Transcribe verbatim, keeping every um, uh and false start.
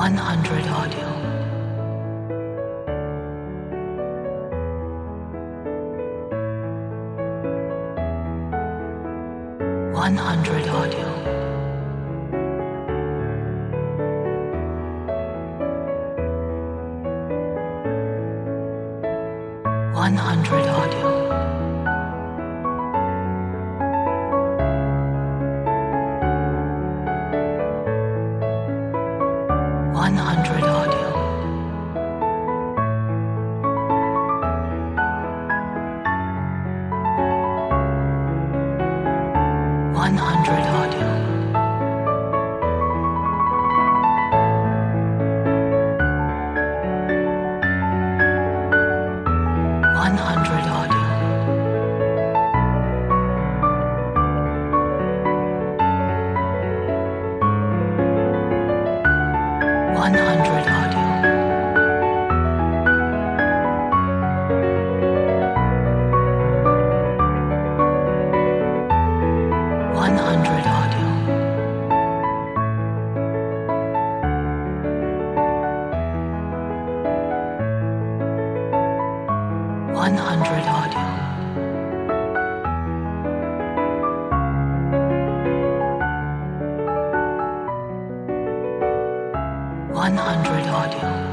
one hundred audio. one hundred audio. one hundred audio. one hundred audio. one hundred audio. one hundred audio. one hundred audio. one hundred audio. one hundred audio. one hundred audio.